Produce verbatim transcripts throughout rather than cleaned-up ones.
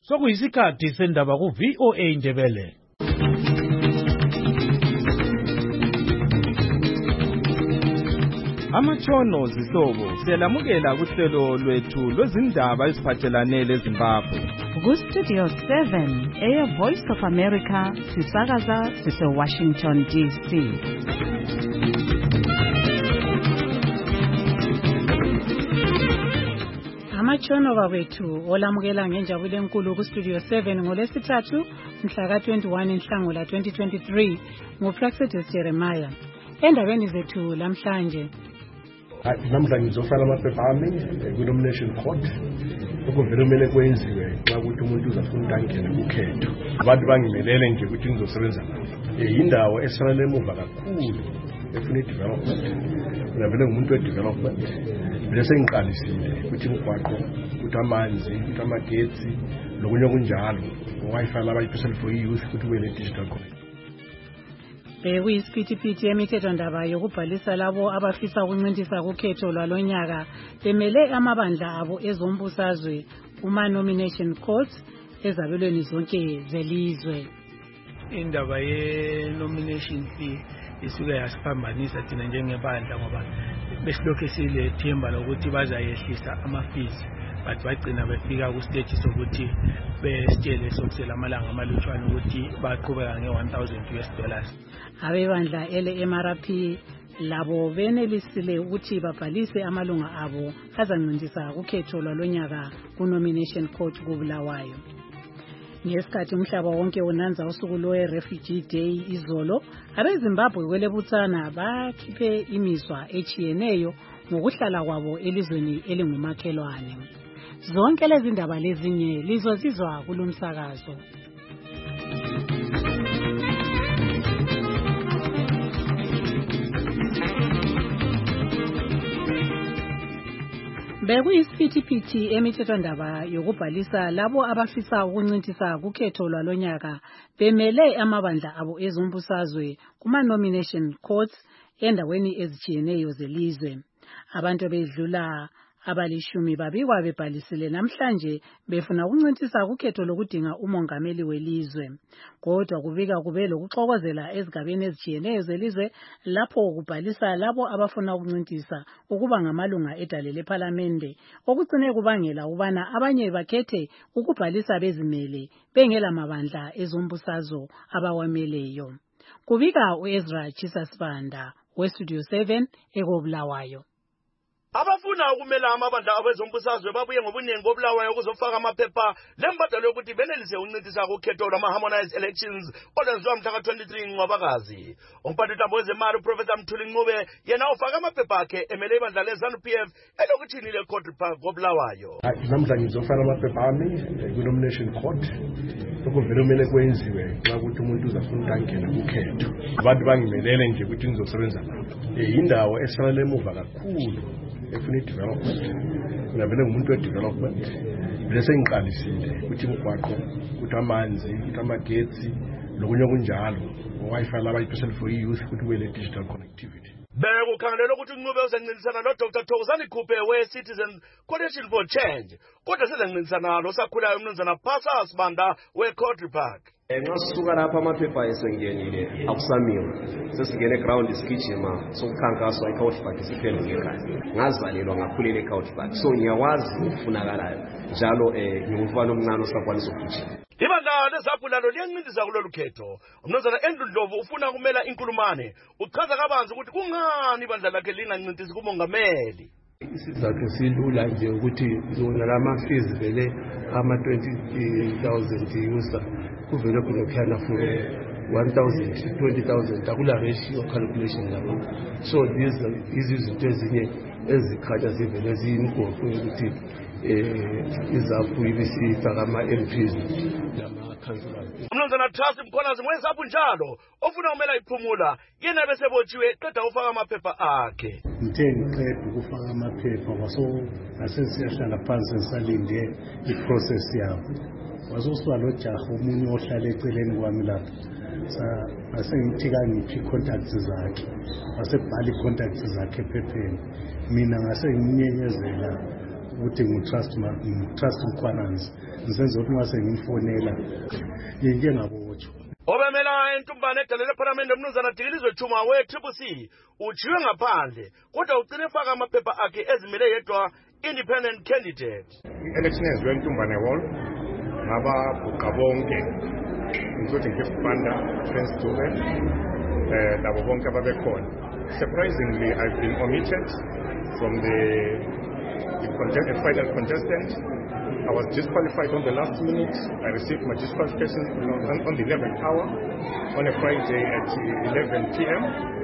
Sokuyisikhathi sendaba ku V O A Ndebele. Amatshono zihlobo siyalamukela kuhlelo lwethu lwezindaba eziphathelane leZimbabwe. Ku Studio seven, Air Voice of America, sisakaza sise Washington D C. Amatshono babethu olamukela ngenjabulo enkulu ku Studio seven ngolesithathu mhla ka twenty-one Nhlangula twenty twenty-three nguPlacitus Jeremiah. Endabeni zethu lamhlanje namhla ngizofaka amaphepha ami ku-nomination court ukuvela kumele kwenziwe xa ukuthi umuntu uzafuna ukungena kukhetho. Abantu bangimelele nje ukuthi ngizosebenza nabo. Yindawo esalele emuva kakhulu efuna i-development. Mina vele ngumuntu we-development. Bese ngiqalisile ukuthi imigwaqo, ukuthi amanzi, ukuthi amagetsi, lokunye okunjalo. Wi-Fi labayiphisela for youth ukuthi kube ne-digital connect. Bekuyisiphithiphithi emithethondaba yokubhalisa labo abafisa ukuncintisa kukhetho lwalonyaka bemele amabandla abo ezombusazwe kuma-nomination court ezabelweni zonke zelizwe. Indaba ye-nomination fee isuke yasiphambanisa thina njengebandla ngoba besilokhu silethemba lokuthi bazayehlisa ama-fees but bagcina befika ku-stage sokuthi besitshele sokusela amalanga amalutshwana ukuthi baqhubeka nge-one thousand U S dollars. Abebandla ele-M R P labo benelisile ukuthi babhalise amalunga abo azancintisa kukhetho lwalonyaka ku-nomination court kuBulawayo. Ngesikhathi umhlaba wonke unanza usuku lwe-Refugee Day izolo, abeZimbabwe kwelebuthana bakhiphe imizwa echiyeneyo ngokuhlala kwabo elizweni elingumakhelwane. Zonke lezi ndaba lezinye lizozizwa kulomsakazo. Bekuyisiphithiphithi emithethondaba yokubhalisa labo abafisa ukuncintisa kukhetho lwalonyaka bemele amabandla abo ezombusazwe kuma-nomination courts endaweni ezichiyeneyo zelizwe. Abantu bedlula abalishumi babikwa bebhalisile namhlanje befuna ukuncintisa kukhetho lokudinga umongameli welizwe. Kodwa kubika kube lokuxokozela ezigabeni ezichiyeneyo zelizwe lapho kubhalisa labo abafuna ukuncintisa ukuba ngamalunga edale lePhalamende, okugcine kubangela ubana abanye bakhethe ukubhalisa bezimele bengela mabandla ezombusazo abawameleyo. Kubika uEzra Chisasibanda weStudio seven eKobulawayo. Abafuna ukumela amabandla abezombusazwe babuye ngobunengi koBulawayo ukuzofaka amaphepha lembadalo yokuthi benelise ukuncintisa kukhetho lwama-harmonized elections olwenziwa mhla ka twenty-three Ncwabakazi. Umphathintambo wezemali uProfessor Mthuli Ncube yena ufaka amaphepha akhe emele ibandla le-ZANU P F elokuthini le-Court Park koBulawayo. Namhla ngizofaka amaphepha ami ku-nomination court ukuvela kumele kwenziwe xa ukuthi umuntu uzafuna ukungena kukhetho. Abantu bangimelele nje ukuthi ngizosebenza nabo. Yindawo esalele emuva kakhulu efuna i-development. Mina vele ngumuntu we-development. Bese ngiqalisile ukuthi imigwaqo, ukuthi amanzi, ukuthi amagetsi, lokunye okunjalo. Wi-Fi labayiphisela for youth ukuthi kube ne-digital connectivity. Bekukhangelelwe ukuthi uNcube uzencintisana no-Doctor Thokozani Khuphe we-Citizen Coalition for Change, kodwa sezencintisana losakhulayo umnumzana Phasa Sibanda we-Court Park. Ngasuka lapha amaphepha esengenile akusamiwe sesingene eground isigijima sokukhankaswa eCourt Park siphele ngekhaya. Ngazalelwa ngakhulela eCourt Park, so ngiyawazi ukufunakalayo njalo eh ngumfana omncane osakwanisa ukugijima. Ibandla leZANU lalo liyancintisa kulolu khetho. Umnumzana Andrew Ndlovu ufuna kumela inkulumane. Uchaza kabanzi ukuthi kungani ibandla lakhe lingancintisi kumongameli. Isizathu silula nje ukuthi nalama-fees vele ama-twenty thousand user kuvele kuzokhana for one thousand, twenty thousand, akula ratio calculation lapha. So these izinto ezinye ezikhanya zivele ziyimgoqo yokuthi izaphu ibisifaka ama-M Ps nama-councillors. Umnumzana Trust Mkhonazi ngwezaphu njalo ofuna umela iphumula yena besebotshiwe qeda ufaka amaphepha akhe. Ngithe ngiqeda ukufaka amaphepha waso asesiyahlala phansi ngisalinde i-process yabo. Wazosuka lo jaha omunye ohlala eceleni kwami lapha. Asengithika ngiphi contacts zakhe. Wasebhala i-contacts zakhe ephepheni. Mina ngase nginyenyezela ukuthi ngitrust ma ngitrust Mkhwananzi ngisenza ukuthi ngase ngimfonela yinke ngabotshwa obemela entumbane edalele parliament umnumzana Dikilizwe Chuma we-Triple C ujiwe ngaphandle kodwa ugcine efaka amaphepha akhe ezimele yedwa independent candidate. I-election yenziwe entumbane hall ngaba bhuqa bonke including gift funder, Prince Dube, eh labo bonke ababekhona. Surprisingly, I've been omitted from the, the contest, final contestant. I was disqualified on the last minute. I received my disqualification on, on the eleventh hour on a Friday at eleven p m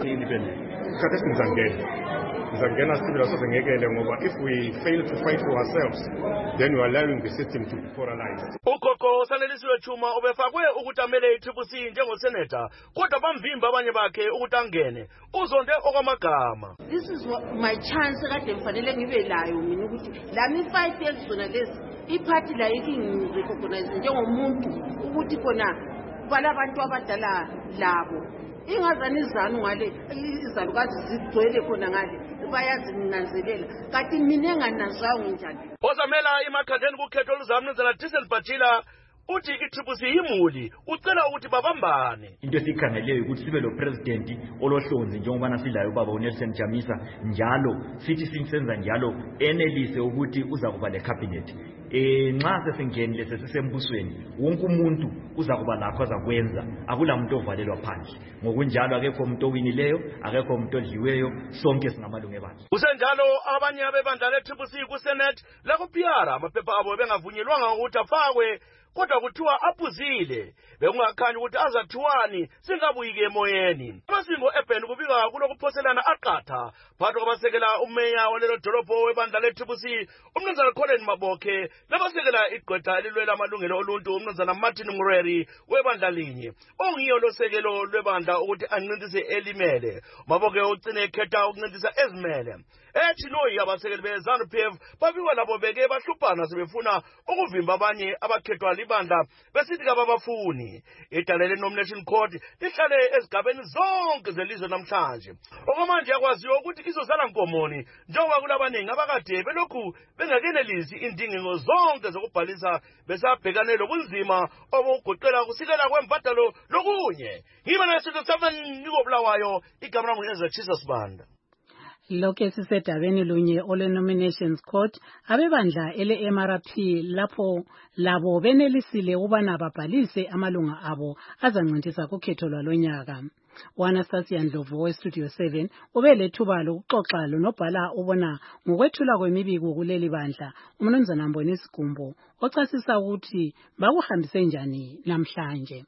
If we fail to fight for ourselves, then we are allowing the system to be paralyzed. Ukoko Sanelisiwe Chuma obefakwe ukuthi amele i-Triple C njengosenator kodwa bamvimba abanye bakhe ukuthi angene uzonde okwamagama. This is what my chance kade mfanele ngibe layo mina ukuthi lami fight yezona lezi iparty la yiki ngirecognize njengomuntu ukuthi khona balabantu abadala labo ingazani izanu ngale izalukazi zigcwele khona ngale bayazinanzelela kanti mina enganazwayo njani ozamela imakhandeni kukhetho oluzamnuzana Diesel Bajila uthi i-Triple C imuli ucela ukuthi babambane. Into esikhangeleyo ukuthi sibe lo president olohlonzi njengoba silayo baba uNelson Jamisa njalo sithi sinsenza njalo enelise ukuthi uza kuba le cabinet. Eh nxa sesingenile sesisembusweni wonke umuntu uza kuba lakho azakwenza akula umuntu ovalelwa phandle ngokunjalo akekho umuntu owinileyo akekho umuntu odliweyo sonke singamalungu ebandla. Kusenjalo abanye abebandla le-Triple C ku Senate la ku P R amaphepha abo bengavunyelwanga ukuthi afakwe kodwa kuthiwa aphuzile bekungakhanya ukuthi azathiwani singabuyike emoyeni. Amasingo ebheni kubika kulokuphoselana aqatha phakathi kwabasekela umeya walelo dolobho webandla le-Triple C umnumzana Colin Mabokhe labasekela igqwetha elilwela amalungelo oluntu umnumzana Martin Mureri webandla linye ongiyo losekelo lwebandla ukuthi ancintise elimele. Mabokhe ugcine ekhetha ukuncintisa ezimele ethi noyi abasekeli be-ZANU P F babikwa labo beke bahluphana sebefuna ukuvimba abanye abakhethwa libandla besithi kababafuni. Idalele nomination court lihlale ezigabeni zonke zelizwe namhlanje okwamanje yakwaziyo ukuthi izosala nkomoni njengoba kulabaningi abakade belokhu bengakenelisi indingo zonke zokubhalisa besabhekane lobunzima obugoqela kusikela kwembadalo lokunye. Ngibona Studio seven nikobulawayo igama lami ngu Ezra Sibanda. Lokhu sisedabeni lunye ole nominations court abebandla ele M R P lapho labo benelisile ubana babhalise amalunga abo azancintisa kukhetho lwalonyaka. Anastasia Ndlovu we Studio seven ubelethuba lokuxoxa lonobhala ubona ngokwethula kwemibiko kuleli bandla umnumzana Mbonisi Gumbo ochasisa ukuthi bakuhambise njani namhlanje.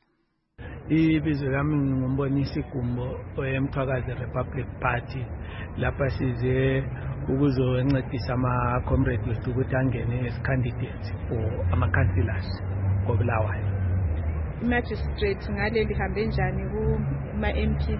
Ibizo lami nguMbonisi Gumbo oyemthwakazi Republic Party lapha size ukuzoncedisa ama comrades wethu ukuthi angene as candidates for ama councillors koBulawayo. Magistrate ngale lihambe njani kuma M P?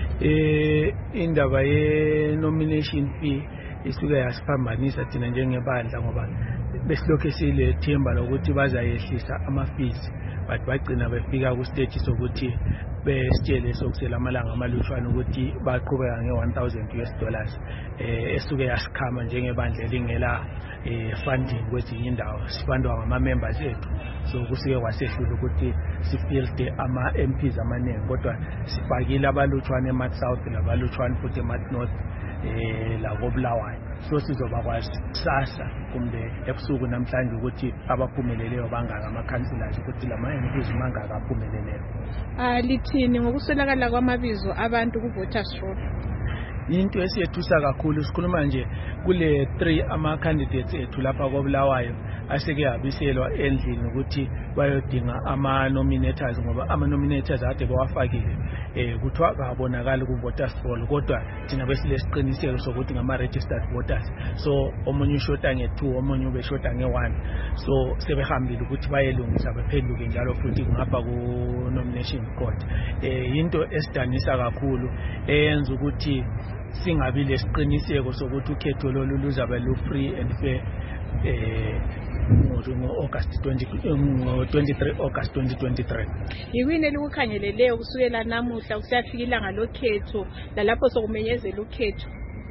Eh indaba ye nomination fee isuke yasiphambanisa thina njengebandla ngoba besilokhe sile themba lokuthi bazayehlisa ama fees but bagcina befika ku stage sokuthi besitshele sokusela amalanga amalutshwana ukuthi baqhubeka nge one thousand US dollars eh esuke yasikhama njengebandla lingela eh funding kwezinye indawo sifundwa ngama members ethu so kusike kwasehlula ukuthi sifielde ama M Ps amaningi kodwa sifakile abalutshwana eMark South labalutshwana futhi eMark North eh la koBulawayo so sizobakwazi kusasa kumbe ebusuku namhlanje ukuthi abaphumeleleyo bangaka ama councillors ukuthi lama M Ps mangaka aphumeleleyo. Ah lithini ngokuswelakala kwamabizo abantu ku voters roll? Into esiyethusa kakhulu sikhuluma nje kule three ama candidates ethu lapha koBulawayo aseke yabiselwa endlini ukuthi bayodinga ama nominators ngoba ama nominators ade bawafakile eh kuthiwa kabonakala ku voters roll kodwa thina besilesiqiniseko sokuthi ngama registered voters so omunye ushota nge two omunye ubeshota nge one so sebehambile ukuthi bayelungisa bephenduke njalo futhi ngapha ku nomination court eh into esidanisa kakhulu eyenza ukuthi singabi lesiqiniseko sokuthi ukhetho lolu luzabe lu free and fair eh ngo August twenty-three August twenty twenty-three. Yikwini elikukhangeleleyo kusukela namuhla kusiyafika ilanga lokhetho lalapho sokumenyezela ukhetho?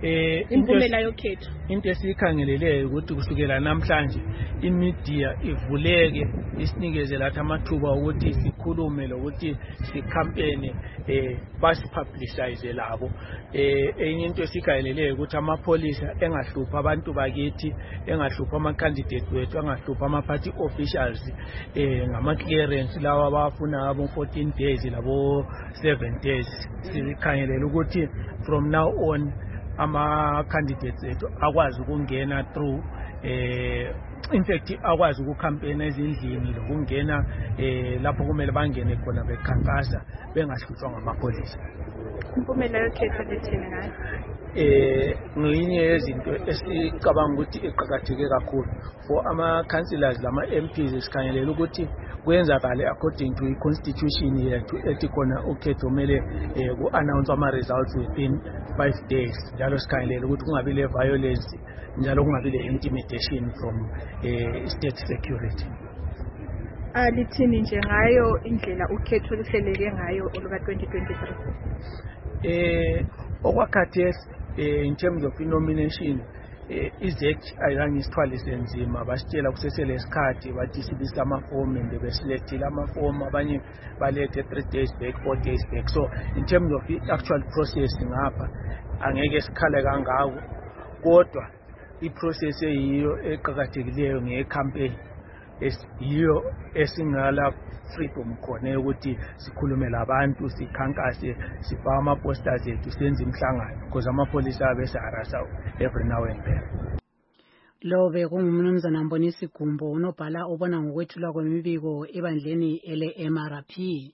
eh impumela yokhetho into esiyikhangeleleyo ukuthi kusukela namhlanje imedia ivuleke isinikeze lathi amathuba ukuthi sikhulume lokuthi sicampaign eh basipublicize labo eh enye into esikhangeleleyo ukuthi amapolisa engahlupha abantu bakithi engahlupha ama candidate wethu engahlupha ama party officials eh ngama clearance lawa abafuna abo fourteen days labo seven days sikhangelela ukuthi from now on ama candidates ethu akwazi ukungena through eh in fact akwazi ukucampaign ezindlini lokungena eh lapho kumele bangene khona bekhankasa bengahlutshwa ngamapolisa. Impumela yokhetho lethini ngayo eh ngiyinye yezinto esicabanga ukuthi iqhakatheke kakhulu for ama councillors lama M Ps esikhangelela ukuthi kwenzakale according to the constitution yethu ethi khona ukhetho kumele ku announce ama results within five days njalo sikhangelela ukuthi kungabi le violence njalo kungabi le intimidation from eh state security. alithini nje ngayo indlela ukhetho lihleleke ngayo oluka twenty twenty-three eh okwakhathesi in terms of nomination eh izact ayangithwala isenzima basitshela kusesele isikhathi bathi sibisa amaform and beselect amaform abanye balethe three days back four days back so in terms of the actual process ngapha angeke sikhala kangako kodwa iprocess eyiyo eqhakathekileyo ngecampaign esiyo esingala freedom khona ukuthi sikhulume labantu sikhankase sifaka ama posters ethu senze imhlangano because amapolisa abesaharasa every now and then. Lo bekungumnumzana Mbonisi Gumbo unobhala obona ngokwethulwa kwemibiko ebandleni ele M R P.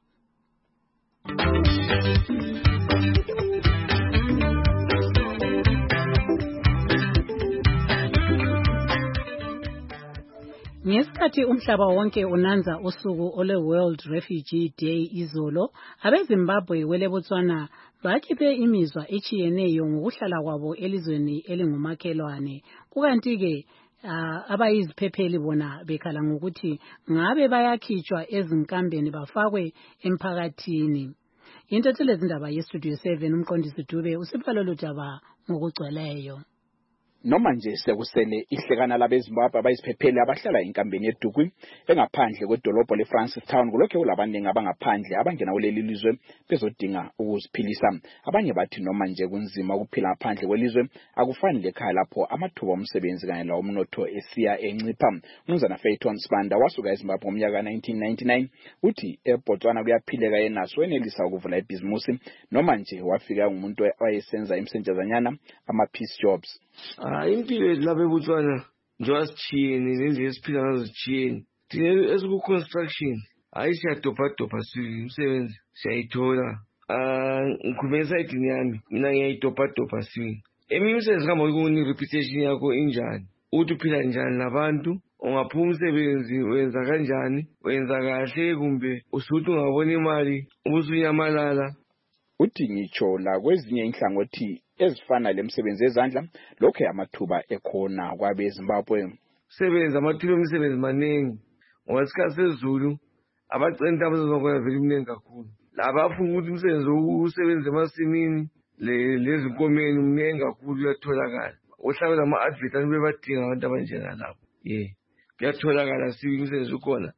Ngesikhathi umhlaba wonke unanza usuku ole World Refugee Day izolo, abeZimbabwe wele Botswana bakhiphe imizwa echiyeneyo ngokuhlala kwabo elizweni elingumakhelwane. Kukanti ke uh, abayiziphepheli bona bekhala ngokuthi ngabe bayakhitshwa ezinkambeni bafakwe emphakathini. Into thelezindaba yestudio seven umqondisi Dube usiphala lodaba ngokugcweleyo. Noma nje sekusele ihlekana labeZimbabwe abayisiphepheli abahlala enkambeni eDukwi engaphandle kwedolobho leFrancistown kulokho kulabaningi abangaphandle abangena kuleli lizwe bezodinga ukuziphilisa. Abanye bathi noma nje kunzima ukuphila ngaphandle kwelizwe akufani lekhaya lapho amathuba omsebenzi kanye lawo umnotho esiya encipha. Umnumzana Fayton Sibanda wasuka eZimbabwe ngomnyaka nineteen ninety-nine uthi eBotswana kuyaphileka yenaso wenelisa ukuvula ibhizimusi noma nje wafika umuntu owayesenza imsentshazanyana ama piece jobs. Ah impilo lapha eBotswana njengoba sichiyene nendlela esiphila ngazo sichiyene thina esiku construction hayi siyadobha dobha sisebenzi siyayithola ah ngikhuluma esayidini yami mina ngiyayidobha dobha sini eminye umsebenzi kama ukuni reputation yakho injani uthi uphila njani nabantu ungaphuma umsebenzi wenza kanjani wenza kahle kumbe usuthi ungabona imali ubusunyamalala uthi ngitsho la kwezinye inhlangothi ezifana lemsebenzi ezandla lokho amathuba ekhona kwabeZimbabwe. Sebenza amathuba omsebenzi maningi ngosikhathi sezulu abacenta abazokwenza vele imningi kakhulu laba afuna ukuthi umsebenzi usebenze emasimini lezi nkomeni umningi kakhulu uyatholakala uhlabela ama adverts bebadinga abantu abanjena lapho yeah kuyatholakala sibi umsebenzi ukhona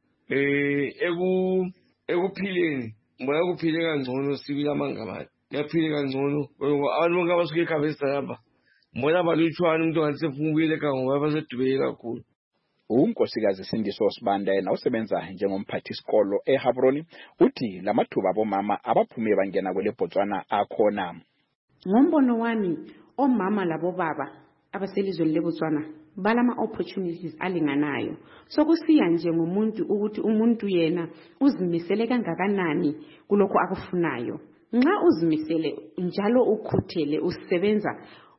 eh eku ekuphileni mbona kuphile kangcono sibila mangabani yaphile kangcono abantu bonke abasuke ekhabesa lapha mbona balutshwana umuntu ngathi sefuna ukuyele kangoba basedubeke kakhulu. Unkosikazi Sindiso Sibanda yena usebenza njengomphathi isikolo eHabroni uthi lamathuba bomama abaphume bangena kwele Botswana akhona. Ngombono wami omama labo baba abaselizweni leBotswana balama opportunities alinganayo so kusiya nje ngomuntu ukuthi umuntu yena uzimisele kangakanani kuloko akufunayo. Nxa uzimisele njalo ukhuthele usebenza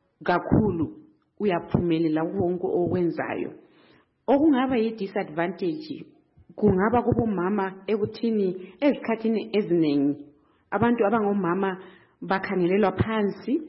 kakhulu uyaphumelela wonke okwenzayo. Okungaba yi disadvantage kungaba kubomama ekuthini ezikhathini eziningi abantu abangomama bakhangelelwa phansi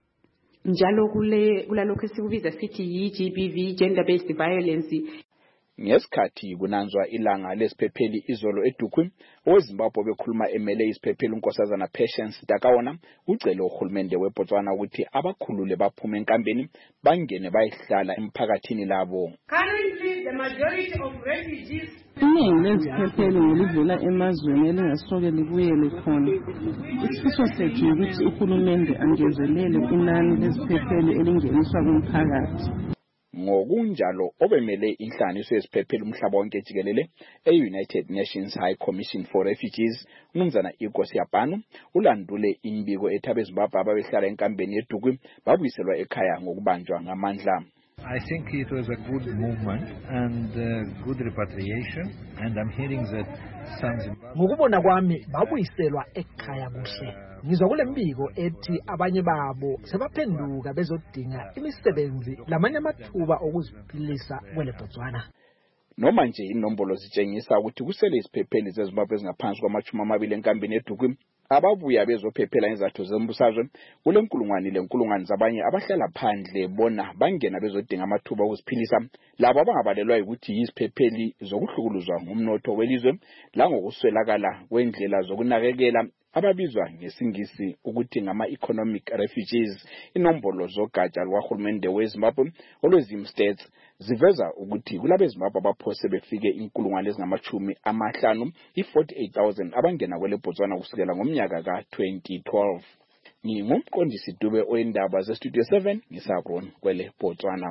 njalo kule kulalokho esikubiza sithi yi G B V gender based violence. Ngesikhathi kunanzwa ilanga lesiphepheli izolo eDukwi, oweZimbabwe bekhuluma emele isiphepheli unkosazana Patience Takawona ucele uhulumende weBotswana ukuthi abakhulule baphume enkambeni bangene bayihlala emphakathini labo. Currently the majority of refugees iningi leziphepheli ngelivela emazweni elingasoke libuyele khona. Isifiso sethu ukuthi uhulumende angezelele inani leziphepheli elingeniswa kumphakathi. Ngokunjalo obemele inhlanganiso yesiphepheli umhlaba wonke jikelele e-United Nations High Commission for Refugees uMnumzana Igor Siyabhanu ulandule imbiko ethi abeZimbabwe ababehlala enkambeni yeDukwi babuyiselwa ekhaya ngokubanjwa ngamandla. I think it was a good movement and uh, good repatriation, and I'm hearing that some Zimbabwe ngokubona kwami babuyiselwa ekhaya kuhle. Ngizwa kule mbiko ethi abanye babo sebaphenduka bezodinga imisebenzi lamanye amathuba okuziphilisa kwele Botswana. Noma nje inombolo zitshengisa ukuthi kusele isiphepheli zeZimbabwe ezingaphansi kwamachumi amabili enkambeni yeDukwi ababuya bezophephela izathu zembusazwe kule nkulungwane lenkulungwane zabanye abahlala phandle bona bangena bezodinga amathuba okuziphilisa labo abangabalelwa ukuthi yisiphepheli zokuhlukuluzwa ngumnotho welizwe la ngokuswelakala kwendlela zokunakekela ababizwa ngesingisi ukuthi ngama-economic refugees. Inombolo zogatsha lwahulumende weZimbabwe olwezim states ziveza ukuthi kulabeZimbabwe abaphose befike inkulungwane ezingamachumi amahlanu i-forty-eight thousand abangena kwele Botswana kusukela ngomnyaka ka twenty twelve. Ngingumqondisi Dube oyindaba ze-Studio seven ngisabron kwele Botswana.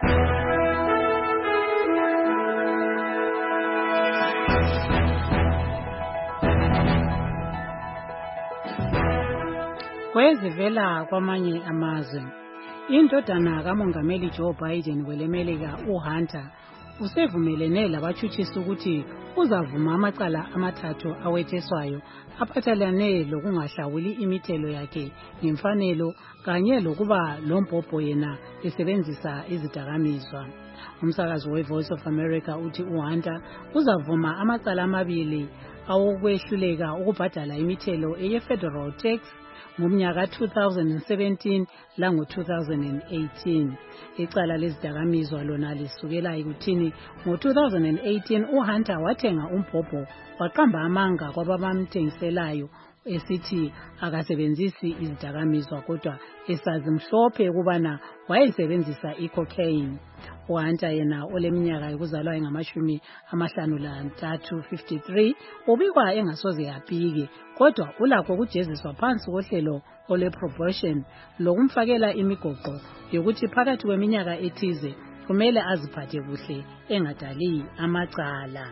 Kwezivela kwamanye amazwe, indodana kamongameli Joe Biden kwelemelika uHunter usevumelene labachuchisi ukuthi uzavuma amacala amathathu awetheswayo aphathelane lokungahlawuli imithelo yakhe ngemfanelo kanye lokuba lombhobho yena esebenzisa izidakamizwa. Umsakazi weVoice of America uthi uHunter uzavuma amacala amabili awokwehluleka ukubhadala imithelo eye-federal tax ngomnyaka two thousand seventeen lango two thousand eighteen. Icala lezidakamizwa lona lisukela ekuthini ngo two thousand eighteen uHunter wathenga umbhobho waqamba amanga kwabamthengiselayo esithi akasebenzisi izidakamizwa kodwa esazimhlophe ukubana wayesebenzisa icocaine. uHunter yena oleminyaka yokuzalwa engamashumi amahlanu lantathu fifty-three ubikwa engasoze yapike kodwa ulakho ukujeziswa phansi kohlelo ole probation lokumfakela imigoqo yokuthi phakathi kweminyaka ethize kumele aziphathe kuhle engadali amacala.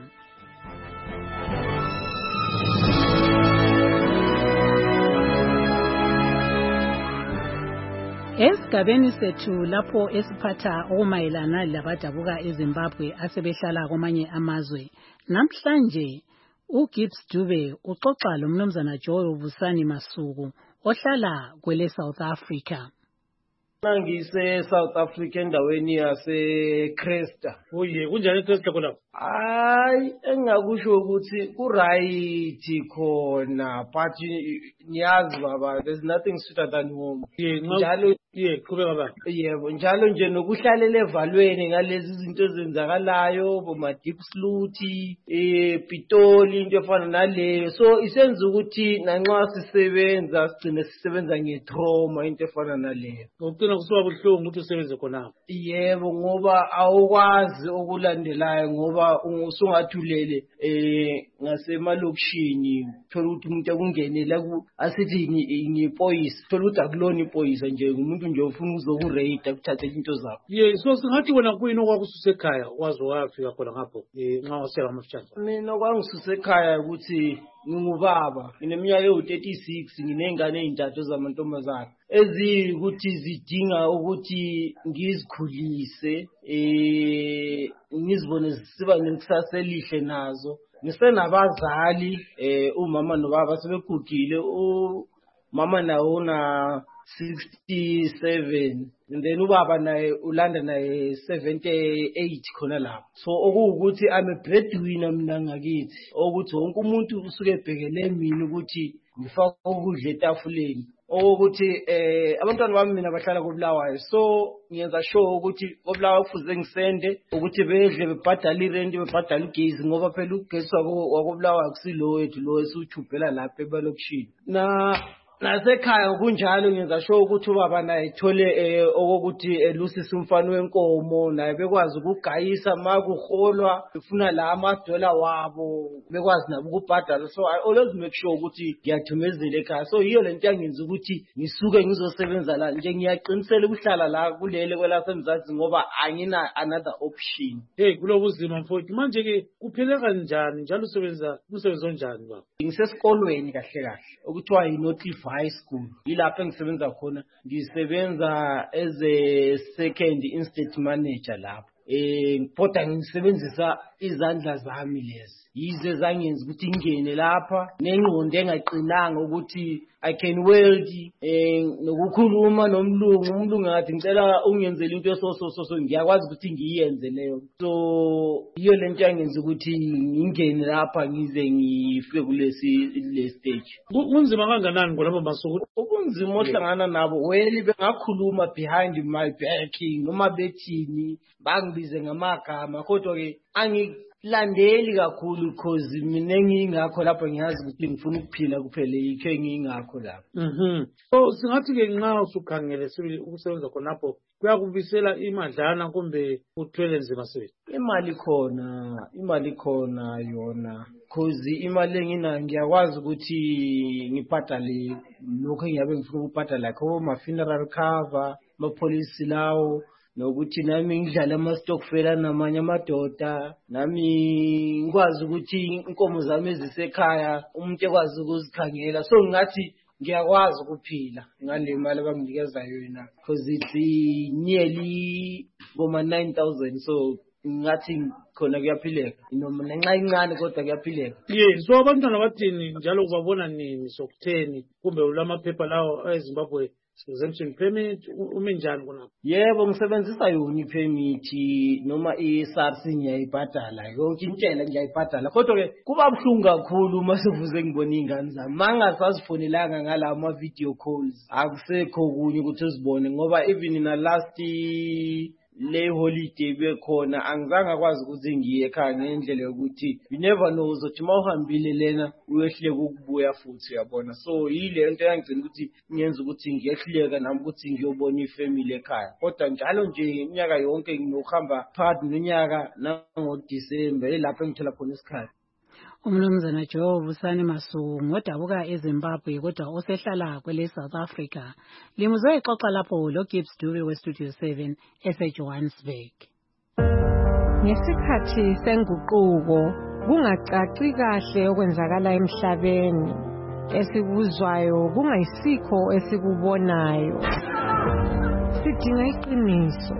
Esigabeni sethu lapho esiphatha okumayelana labadabuka eZimbabwe asebehlala kwamanye amazwe, namhlanje uGibbs Dube uxoxa lomnumzana Joe Busani Masuku ohlala kwele South Africa. Ngise South Africa endaweni yase Cresta. Uye kunjani Cresta khona? Hayi engakusho ukuthi ku right khona but niyazi baba there's nothing sweeter than home. Njalo ye qhubeka baba. Yebo njalo nje nokuhlalela evalweni ngalezi izinto ezenzakalayo boma deep sluti eh pitoli into efana naleyo so isenza ukuthi nanxa sisebenza sigcine sisebenza ngetrauma into efana naleyo. Ukugcina kusuka buhlungu ukuthi usebenze khona. Yebo ngoba awukwazi okulandelayo ngoba usungathulele eh ngasemalokishini thola ukuthi umuntu akungenela asithi ngipoyisa thola ukuthi akulona ipoyisa nje umuntu nje ufuna uzokurate kuthatha into zakho. Ye so singathi wena kuyini okwakususe ekhaya wazi wafika khona ngapho eh nxa wasela amafutshane. Mina kwangisuse ekhaya ukuthi ngingubaba ngineminyaka ewu thirty-six nginengane ezintathu zamantombazana ezikuthi zidinga ukuthi ngizikhulise eh ngizibone siba nekusasa elihle nazo ngisenabazali eh umama nobaba sebegugile umama nawo una sixty-seven and then ubaba naye ulanda naye seventy-eight khona lapho so okuwukuthi I'm a breadwinner mina ngakithi ukuthi wonke umuntu usuke ebhekele mina ukuthi ngifaka ukudla etafuleni ukuthi eh abantwana bami mina bahlala koBulawayo, so ngiyenza sure ukuthi koBulawayo kufuze ngisende ukuthi bedle bebhadala irent bebhadala ugesi ngoba phela ugesi wakoBulawayo kusilo wethu lo esuthuphela lapha ebalokishini na nasekhaya kunjalo. Ngiyenza sure ukuthi ubaba naye ethole okokuthi Lucy umfana wenkomo naye bekwazi ukugayisa makuholwa befuna la amadola wabo bekwazi nabo ukubhadala. So I always make sure ukuthi ngiyathumezela ekhaya. So yiyo lento yangenza ukuthi ngisuke ngizosebenza la nje, ngiyaqinisela ukuhlala la kulele kwelasemzansi ngoba angina another option. Hey kulobuzima mfowethu, manje ke kuphile kanjani njalo usebenza umsebenzi onjani baba? Ngisesikolweni kahle kahle okuthiwa yiNorthcliffe High School, yilapho engisebenza khona. Ngisebenza as a second instate manager lapho. Eh kodwa ngisebenzisa izandla zami lezi, yize zangenza ukuthi ngene lapha nengqondo engaqinanga ukuthi I can weld eh nokukhuluma nomlungu. Umlungu ngathi ngicela ungenzele into so so so ngiyakwazi ukuthi ngiyenze leyo. So iyo lento yangenza ukuthi ngingene lapha ngize ngifike kulesi le stage. Kunzima kanganani ngolabo masuku? Ukunzima ohlangana nabo well bengakhuluma behind my back noma bethini bangibize ngamagama, kodwa ke angilandeli kakhulu because mina ngingakho lapho ngiyazi ukuthi ngifuna ukuphila kuphela yikho ngingakho lapho. Mhm. So singathi ke nxa usukhangele sibili ukusebenza khonapho kuyakubisela imadlana kumbe uthwele nzima sebenzi? Imali khona, imali khona yona. Cause imali enginayo ngiyakwazi ukuthi ngibhadale lokho engiyabe ngifuna ukubhadala kho ma funeral cover, ma police lawo, nokuthi nami ngidlala ama stockfela namanye amadoda, nami ngikwazi ukuthi inkomo zami ezisekhaya umuntu ekwazi ukuzikhangela. So ngathi ngiyakwazi ukuphila ngale mali abanginikeza yona because it's nearly goma nine thousand. So ngathi khona kuyaphileka noma ngenxa incane kodwa kuyaphileka. Yeah, so abantwana bathini njalo kubabona nini sokutheni kumbe ulamaphepha lawo eZimbabwe exemption permit ume njani khona? Yebo ngisebenzisa yona ipermit noma iSARS ngiyayibhadala, yonke intela ngiyayibhadala, kodwa ke kuba buhlungu kakhulu uma sevuze ngibona ingane zami mangasazifonelanga ngala ama video calls akusekho kunye ukuthi uzibone ngoba even in the last le holiday bekhona angizange akwazi ukuthi ngiye ekhaya ngendlela yokuthi you never know uzothi mawuhambile lena uyehleka ukubuya futhi uyabona. So yile nto yangicela ukuthi ngiyenza ukuthi ngiyehleka nami ukuthi ngiyobona ifamily ekhaya, kodwa njalo nje iminyaka yonke nginokuhamba phakathi nonyaka nango December elapho engithola khona isikhathi. Umnumzana Joe Vusani Masuku ngodabuka eZimbabwe kodwa osehlala kwele South Africa. Limuzwe ixoxa lapho lo Gibbs Dube we Studio seven eseJohannesburg. Ngesikhathi senguquko kungacaci kahle okwenzakala emhlabeni, esikuzwayo kungayisikho esikubonayo. Sidinga iqiniso.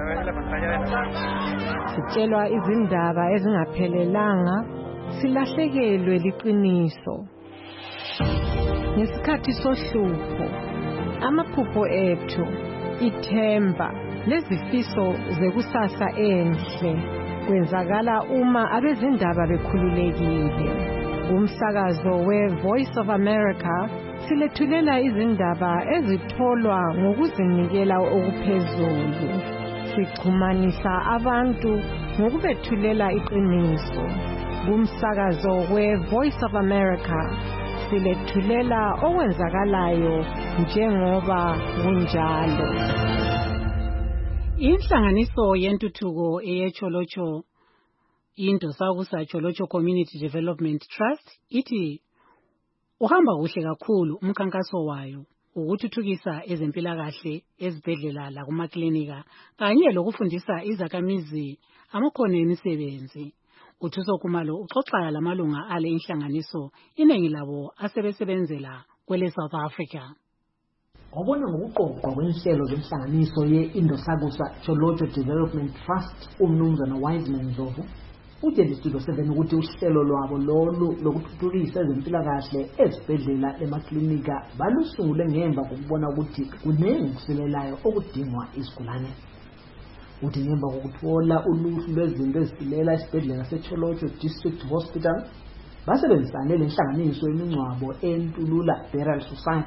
Sitshelwa izindaba ezingaphelelanga, silahlekelwe liqiniso. Ngesikhathi sohlupho, amaphupho ethu, ithemba lezifiso zekusasa enhle kwenzakala uma abezindaba bekhululekile. Umsakazo we-Voice of America silethulela izindaba ezitholwa ngokuzinikela okuphezulu. Sixhumanisa abantu ngokubethulela iqiniso. Umsakazo we-Voice of America silethulela okwenzakalayo njengoba kunjalo. Inhlanganiso yentuthuko eyeCholocho into sakusa Cholocho Community Development Trust ithi uhamba kuhle kakhulu umkhankaso wayo ukuthuthukisa ezempilakahle ezibhedlela la kumaklinika kanye lokufundisa izakhamizi amakhono emisebenzi. Uthuso Khumalo uxoxa lamalunga ale inhlanganiso iningi labo asebesebenzela kwele South Africa. Wabona ngokuqoqwa kwenhlelo zenhlanganiso ye-Indosakusa Cholocho Development Trust umnumzana Wiseman Ndlovu utshela iStudio seven ukuthi uhlelo lwabo lolu lokuthuthukisa ezempilakahle ezibhedlela emaklinika balusungule ngemva kokubona ukuthi kunengi kuselelayo okudingwa izigulane. Uthi ngemva kokuthola uluhlu lwezinto ezipilela esibhedlela seCholocho District Hospital basebenzisane lenhlanganiso yemingcwabo eNtulula Burial Society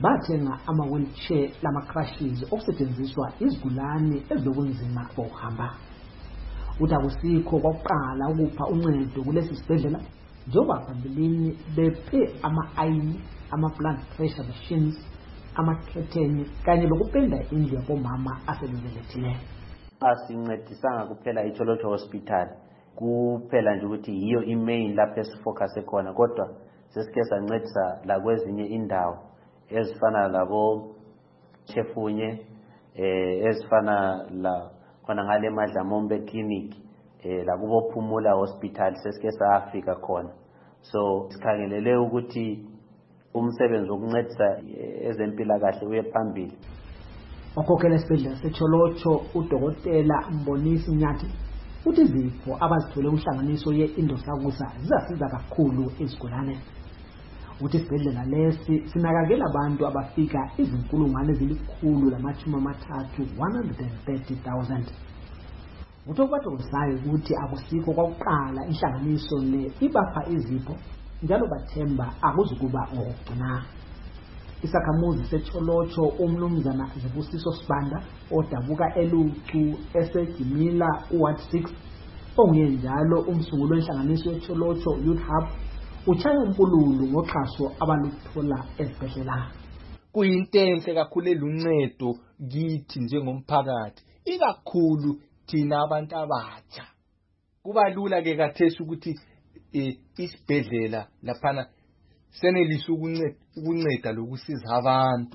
bathenga ama-wheelchair lama-crashes okusetshenziswa izigulane ezilobunzima bokuhamba. Uthi akusikho kwakuqala ukupha uncedo kulesi sibhedlela njengoba phambilini bephe ama-ayini, ama-blood pressure machines, amakhetheni kanye lokupenda indlu yabomama asebebelethile. Asincedisanga kuphela iCholocho Hospital kuphela nje ukuthi yiyo i-main lapho esifocus khona, kodwa sesike sancedisa la kwezinye indawo ezifana labo Chefunye, eh ezifana la khona ngale Madlamombe Clinic, eh la kubo Phumula Hospital sesike saafika khona. So sikhangelele ukuthi umsebenzi wokuncedisa ezempilakahle uye phambili. Okhokhela esibhedlela seCholocho udokotela Mbonisi Nyathi uthi izifo abazithole umhlanganiso ye-Indosakusa zizasiza kakhulu izigulane. Uthi isibhedlela lesi sinakekela abantu abafika izinkulungwane ezilikhulu lamashumi amathathu one hundred thirty thousand. Uthi okubathokozisayo ukuthi akusikho kwakuqala inhlanganiso le ibapha izipho njalo bathemba akuzukuba ngokugcina. Isakhamuzi seCholocho umnumzana Zibusiso Sibanda odabuka eLucu esegimila uWard six onguye njalo umsunguli wenhlanganiso yeCholocho Youth Hub uchaya umpululu ngoxhaso abaluthola ezibhedlela. Kuyintenhle kakhulu eluncedo kithi njengomphakathi, ikakhulu thina abantu abatsha. Kuba lula ke kathesi ukuthi isibhedlela laphana senelisa ukunceda lokusiza abantu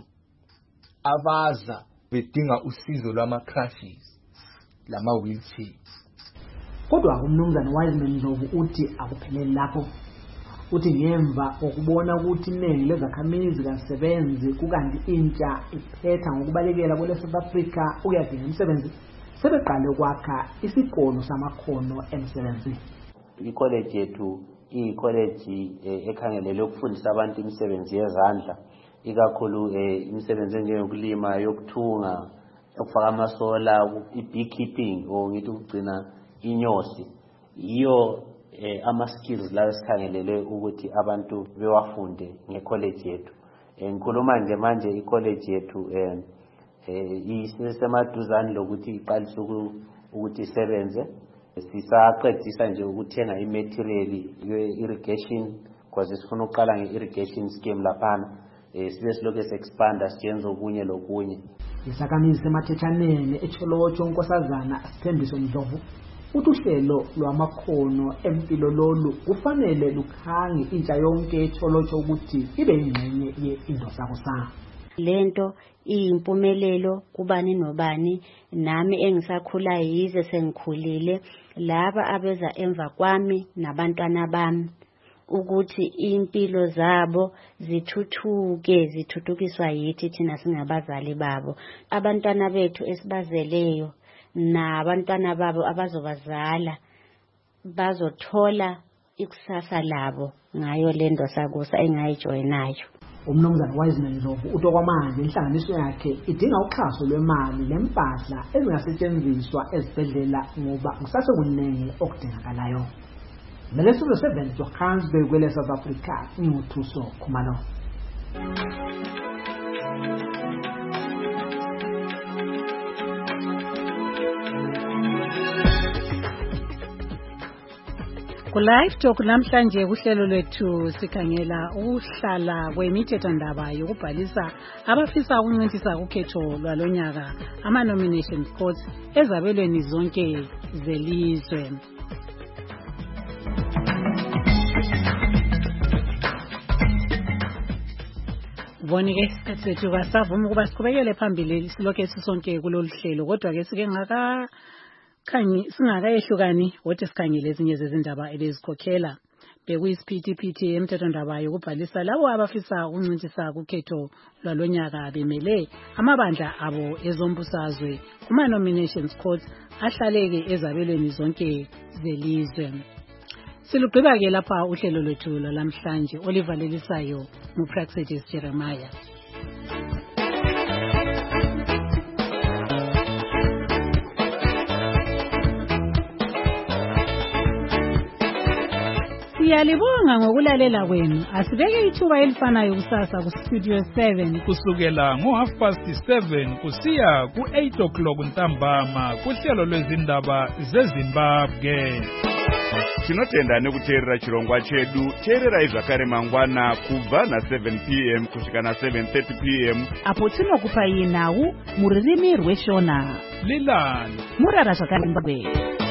abaza bedinga usizo lwama-crashes lama-wheelchair. Kodwa umnumzana Wiseman Ndlovu uthi akupheleli lapho. Uthi ngemva ukubona ukuthi iningi lezakhamizi kasebenzi kukanti intsha iphetha ngokubalekela kwele South Africa uyadinga umsebenzi, sebeqale ukwakha isikolo samakhono emsebenzi. I-college yethu i-college ekhangelele ukufundisa abantu imisebenzi yezandla, ikakhulu imisebenzi enjengokulima, yokuthunga, ukufaka amasola, i-beekeeping or ngithi ukugcina inyosi. Iyo ama-skills lawo esikhangelele ukuthi abantu bewafunde nge-college yethu. Ngikhuluma nje manje i-college yethu isemaduzane lokuthi iqalise ukuthi isebenze. Sisaqedisa nje ukuthenga imaterial ye-irrigation because sifuna ukuqala nge-irrigation scheme laphana, sibe silokhu se-expanda siyenza okunye lokunye. Isakhamizi semathethaneni eCholocho unkosazana Sithembiso Ndlovu uthi uhlelo lwamakhono empilo lolu kufanele lukhange intsha yonke eCholocho ukuthi ibe ingxenye ye-Indosakusa. Lento iyimpumelelo kubani nobani, nami engisakhula yize sengikhulile, laba abeza emva kwami nabantwana bami, ukuthi impilo zabo zithuthuke, zithuthukiswa yithi thina singabazali babo. Abantwana bethu esibazeleyo nabantwana babo abazobazala bazothola ikusasa labo ngayo le Indosakusa engayijoyinayo. Umnumzana Wiseman Ndlovu uthi okwamanje inhlanganiso yakhe idinga uxhaso lwemali lempahla ezingasetshenziswa ezibhedlela ngoba kusasekuningi okudingakalayo. Nelestudio seven Johannesburg kwele South Africa, nguthuso Khumalo. Ku-Live Talk namhlanje kuhlelo lwethu sikhangela uhlala kwemithethandaba yokubhalisa abafisa ukuncintisa ukhetho lwalonyaka ama-nomination courts ezabelweni zonke zelizwe. Bonike isikhathi sethu kasavuma ukuba siqhubekele phambili silokhu sisonke kulolu hlelo, kodwa ke sike ngaka khanyi singakayehlukani wothi sikhangele ezinye zezindaba ebezikhokhela. Bekuyisiphithiphithi emthethondaba yokubhalisa labo abafisa ukuncintisa kukhetho lwalonyaka bemele amabandla abo ezombusazwe kuma-nominations court ahlaleke ezabelweni zonke zelizwe. Silugqiba-ke lapha uhlelo lwethu lwalamhlanje olivalelisayo nguPraxedis Jeremiah. Siyalibonga ngokulalela kwenu. Asibeke ithuba elifanayo kusasa ku Studio seven kusukela ngo half past seven kusiya ku eight o'clock ntambama kuhlelo lwezindaba zeZimbabwe. Tinotenda nekuteerera chirongwa chedu. Teererai zvakare mangwana kubva na seven p m kusvika na seven thirty p m apo tinokupai nhau muririmi rweshona. Lilani Murara zvakare Zimbabwe.